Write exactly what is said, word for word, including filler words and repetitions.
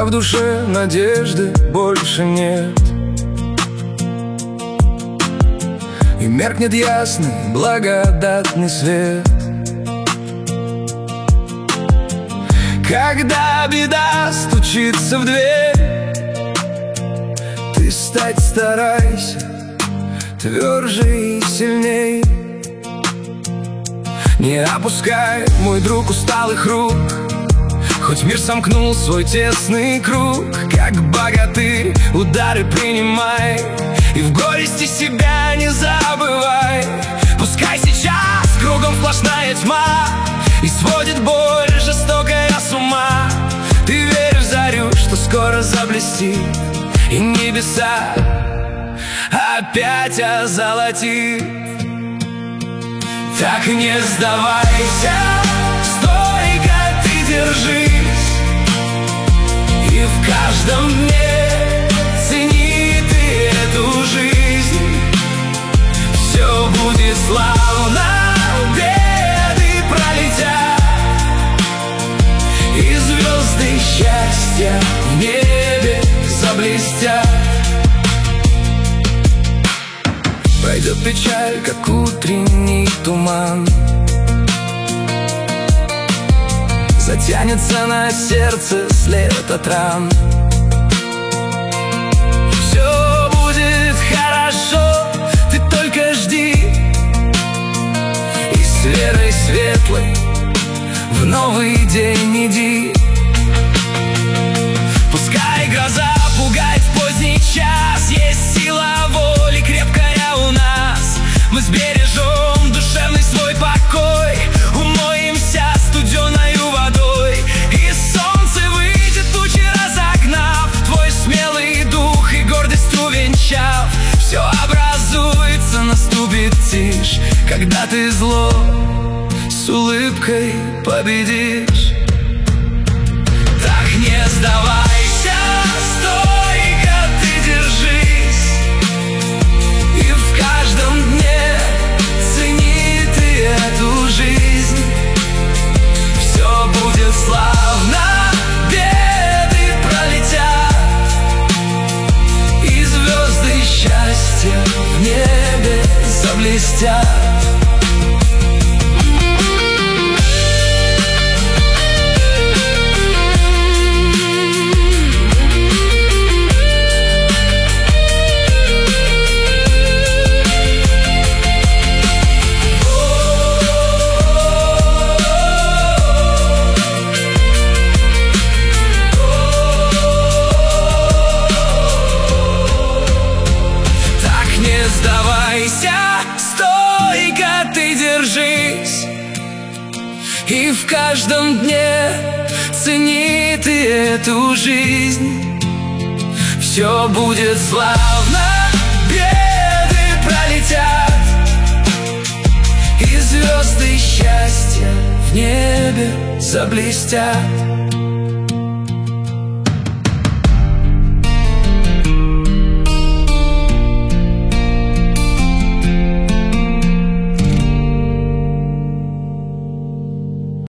когда в душе надежды больше нет, и меркнет ясный благодатный свет. Когда беда стучится в дверь, ты стать старайся тверже и сильней. Не опускай, мой друг, усталых рук, хоть мир сомкнул свой тесный круг. Как богатырь удары принимай, и в горести себя не забывай. Пускай сейчас кругом сплошная тьма, и сводит боль жестокая с ума. Ты веришь в зарю, что скоро заблестит, и небеса опять озолотит. Так не сдавайся, стойко ты держись, и в каждом дне цени ты эту жизнь. Все будет славно, беды пролетят, и звезды счастья в небе заблестят. Пройдет печаль, как утренний туман, затянется на сердце след от ран. Все будет хорошо, ты только жди, и с верой светлой в новый день иди. Пускай гроза пугает в поздний час, есть сила воли крепкая у нас. Мы сбережем душевный свой покой, умоемся студеною водой, и солнце выйдет, тучи разогнав, твой смелый дух и гордость увенчав. Все образуется, наступит тишь, когда ты зло с улыбкой победишь. Так не сдавайся, стойко ты держись, и в каждом дне цени ты эту жизнь. Все будет славно, беды пролетят, и звезды счастья в небе заблестят. Сдавайся, стойко ты держись, и в каждом дне цени ты эту жизнь. Все будет славно, беды пролетят, и звезды счастья в небе заблестят.